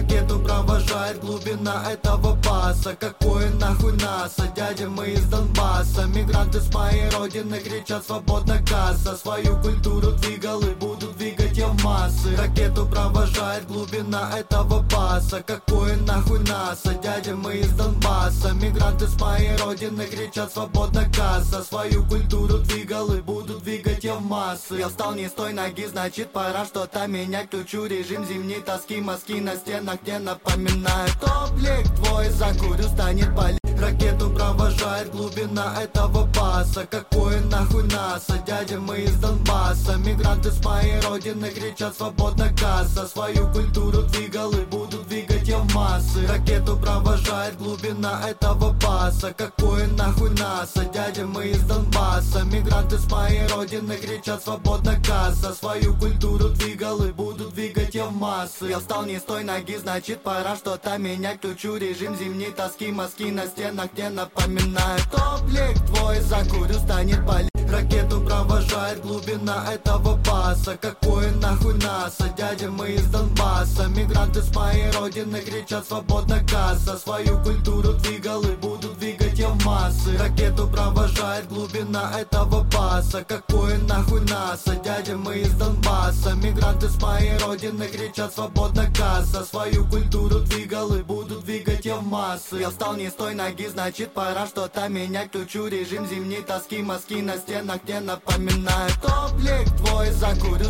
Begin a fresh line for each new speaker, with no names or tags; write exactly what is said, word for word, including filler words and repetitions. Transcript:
Ракету провожает глубина этого баса. Какое нахуй НАСА, дядя, мы из Донбасса. Мигранты с моей родины кричат свободно касса. Свою культуру двигал и буду двигать я в массы. Ракету провожает глубина этого баса. Какое нахуй НАСА, дядя, мы из Донбасса. Мигранты с моей родины кричат свободно касса. Свою культуру двигал и буду двигать я в массы. Я встал не с той ноги, значит пора что-то менять. Включу режим зимней тоски, мазки на стенах не напоминают. Топлик твой закурю, станет болеть. Ракету провожает глубина этого баса. Какое нахуй НАСА, дядя, мы из Донбасса. Мигранты с моей родины кричат свободно касса. Свою культуру двигал и буду двигать я в массы. Ракету провожает глубина этого баса. Какое нахуй НАСА, дядя, мы из Донбасса. Мигранты с моей родины кричат свободно касса. Свою культуру двигал и буду двигать я в массы. Я встал не с той ноги, значит пора что-то менять. Включу режим зимней тоски, мазки на стенах не напоминают. Топлик твой закурю, станет болеть. Ракету провожает глубина этого баса. Какое нахуй НАСА, дядя, мы из Донбасса. Мигранты с моей родины кричат свободно касса. Свою культуру двигал и буду двигать я в массы. Ракету провожает глубина этого баса. Какое нахуй НАСА, дядя, мы из Донбасса. Мигранты с моей родины кричат свободно касса. Свою культуру двигал и буду двигать я в массы. Я встал не с той ноги, значит пора что-то менять. Включу режим зимней тоски, мазки на стенах не напоминают. Топлик твой закурю,